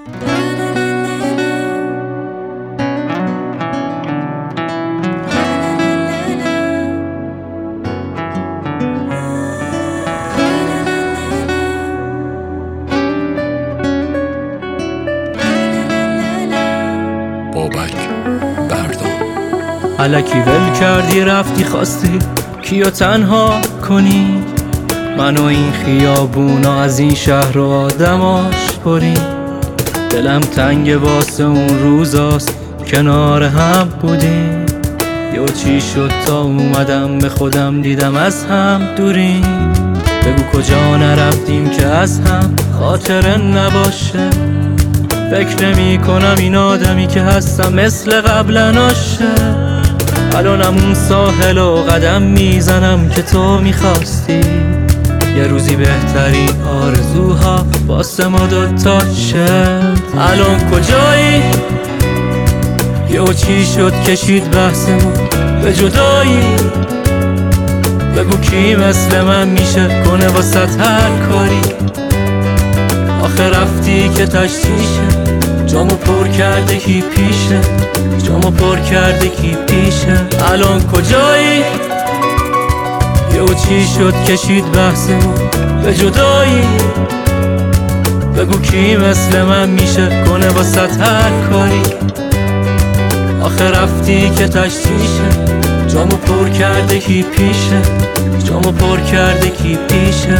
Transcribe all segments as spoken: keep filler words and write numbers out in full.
بابک بردار. الکی ول کردی رفتی خواستی کیو تنها کنی، منو این خیابونا از این شهر و آدماش پری. دلم تنگ واسه اون روزاست کنار هم بودیم، یو چی شد تا اومدم به خودم دیدم از هم دوریم. بگو کجا نرفتیم که از هم خاطره نباشه، فکر نمی کنم این آدمی که هستم مثل قبلا ناشه. الانم اون ساحل و قدم میزنم که تو میخواستی، یه روزی بهترین آرزوها واسه ما دوتا شد. الان کجایی؟ یهو چی شد کشید بحثمون به جدایی؟ بگو کی مثل من میشه کنه واسه هر کاری؟ آخه رفتی که تشتیشه، جامو پر کرده کی پیشه، جامو پر کرده کی پیشه. الان کجایی؟ یهو چی شد کشید بحثمون به جدایی؟ بگو کی مثل من میشه کنه واسه هر کاری؟ آخه رفتی که تشتیشه، جامو پر کرده کی پیشه، جامو پر کرده کی پیشه.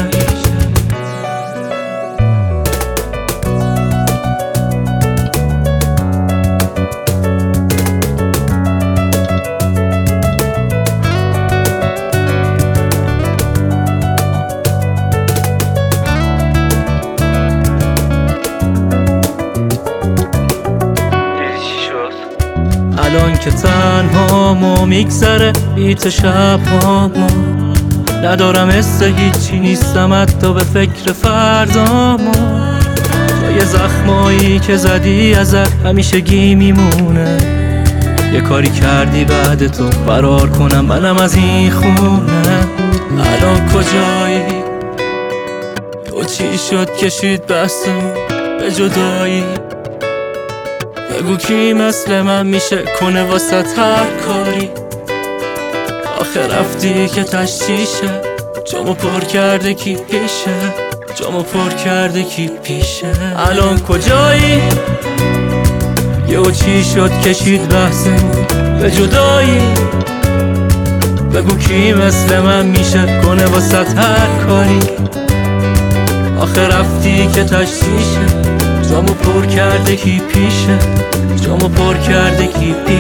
الان که تنهامو میگذره بیت شبهامو، ندارم حس هیچی نیستم حتی به فکر فردامو. جای زخمایی که زدی ازت همیشگی میمونه، یه کاری کردی بعد تو فرار کنم منم از این خونه. الان کجایی؟ تو چی شد کشید بحثمون به جدایی؟ بگو کی مثل من میشه کنه واسه هر کاری؟ آخه رفتی که تشتیشه، جامو پر کرده کی پیشه، جامو پر کرده کی پیشه. الان کجایی؟ یهو چی شد کشید بحثمون به جدایی؟ بگو کی مثل من میشه کنه واسه هر کاری؟ آخه رفتی که تشتیشه، جامو پر کرده کی پیشه، جامو پر کرده کی پیشه.